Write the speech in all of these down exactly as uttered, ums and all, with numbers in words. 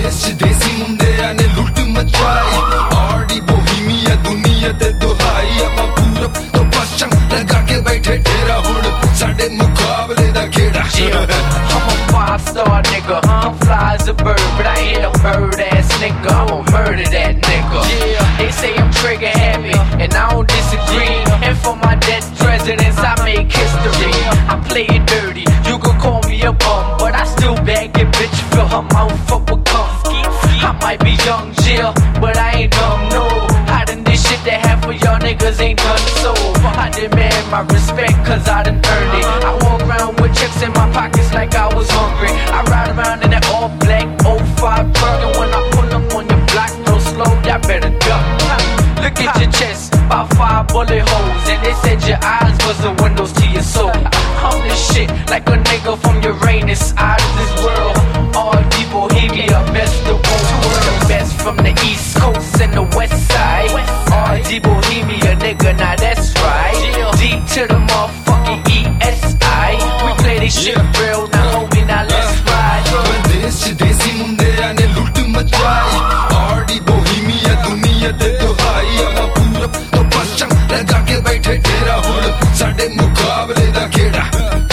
देश देसी मुंडिया ने लुट मचाई आड़ी बोहीमिया दुनिया ते दुहाई अपा पूरब तो पश्चिम लगा के बैठे डेरा हुण साडे मुकाबले दा Kheda I'm a five star nigga, I'm fly as a bird, but I ain't a bird ass nigga. I'ma murder that nigga. They say I'm trigger happy, and I don't disagree. And for my dead presidents, I make history. I play it dirty, you can call me a bum, but I still bag it, bitch, fill her mouth up with cum. I might be young Jill, but I ain't dumb, no. Hiding this shit that half of y'all niggas ain't done so. I demand my respect, cause I done earned it. I walk around with checks in my pockets like I was hungry. I ride around in that all black oh five truck, and when I pull up on your block real slow, y'all better duck. Look at your chest, about five bullet holes, and they said your eyes was the windows to your soul. I'm this shit like a nigga from Uranus, out of this world. All people hear me up, best the world. The best from the east coast and the west side. All people hear me a nigga, now that's right. Deep to the motherfucking E S I. We play this shit real, now homie, now let's ride. देश देसी मुंडिया ने लुट मचाई आड़ी Bohemia दुनिया ते दुहाई अपा पूरब तो पश्चिम लगा के बैठे डेरा हुण साडे मुकाबले दा खेड़ा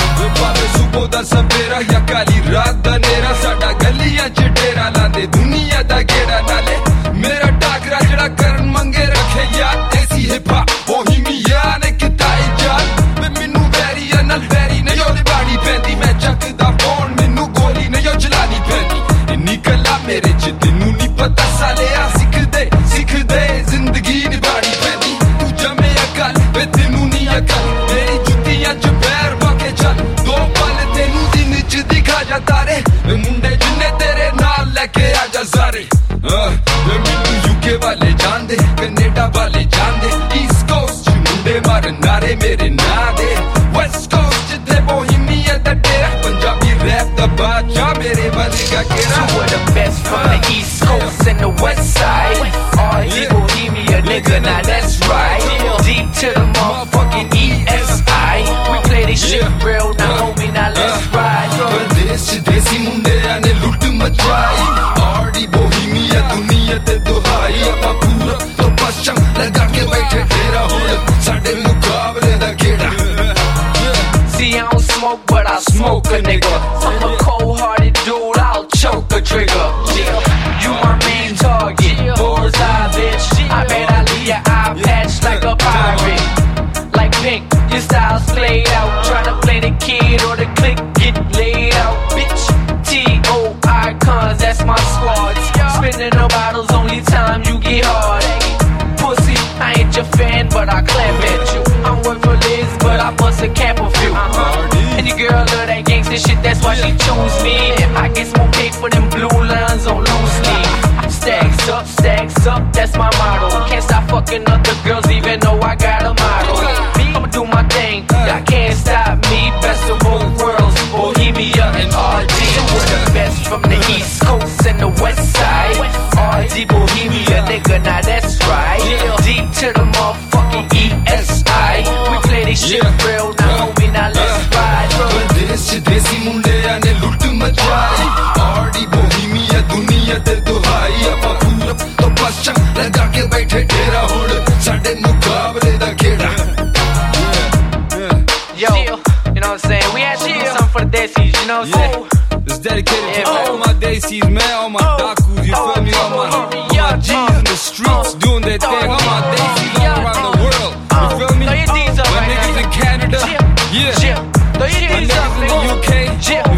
भावे सुबह दा सवेरा या काली रात दा नेरा साडा गलियां च डेरा लांदे दुनिया दा गेड़ा नाले मेरा टाकरा जड़ा करन मंगे रखे याद देसी हिप हॉप बोहीमिया ने किता इजाद मैं मिन्नू वैरी नल वैरी ने योले बाड़ी पैंदी मैं चकदा फोन मिन्नू गोली ने यो चलानी पैंदी इन्नी कला मेरे च तेनू नी पता सालेआ सिख दे सिख दे जिंदगी निभानी पैंदी तू जमे अकल वे तेनू नी अकल मेरी जुत्तियां च पैर पाके चल दो पल तेनू दिन च दिखा जा तारे वे मुंडे जिन्ने तेरे नाल लेके आ जा सारे वे मैनू यूके वाले जानदे कनेडा वाले जानदे ईस्ट कोस्ट च मुंडे मारन नारे मेरे नां दे वेस्ट कोस्ट च ते बोहीमिया दा डेरा पंजाबी रैप दा बादशाह मेरे वर्गा केड़ा Two of the best from the east coast and the west side. All people hear me a nigga, now that's right. Deep to the motherfucking E S I. We play this shit real, now homie, now let's ride. देश देसी मुंडिया ने लुट मचाई आड़ी Bohemia दुनिया ते दुहाई अपा पूरब तो पश्चिम लगा के बैठे डेरा हुण साडे मुकाबले दा Kheda See, I don't smoke, but I smoke a nigga. I'm a cold-hearted dude, I'll choke a trigger. You my main target, bullseye, bitch. I bet I leave your eye patched like a pirate. Like Pink, your style's played out. Tryna play the kid or the clique, get laid out, bitch. T O icons, that's my squad. Spinning the bottles, only time you get hard. Pussy, I ain't your fan, but I clap at you. I'm work for Liz, but I bust a cap a few. And your girl love that gangsta shit, that's why she choose me. I get more cake for them blue lines on loose sleeve. Stacks up, stacks up, that's my motto. Can't stop fucking other girls, even though I got a model. I'ma do my thing, y'all can't stop me. Best of both worlds, Bohemia and R D. We're the best from the east coast and the west side. R D Bohemia, nigga, now that's right. Deep to the motherfucking E S I. We play this shit real, now homie, now let's ride. देश देसी मुंडिया ने लुट मचाई आड़ी Bohemia दुनिया ते दुहाई अपा पूरब तो पश्चिम लगा के बैठे डेरा हुण साडे मुकाबले दा Kheda Yo, you know what I'm saying? We had to do something for the Desis, you know what I'm saying? It's dedicated Yeah, to man. all my Desis, man, all my Dakus, you feel me? All my, all my G's in the streets doing their thing, all my Desis all around the world, you feel me? Throw your D's up My right niggas now. in Canada, yeah, Throw your my D's up, niggas in the nigga. U K, Yeah.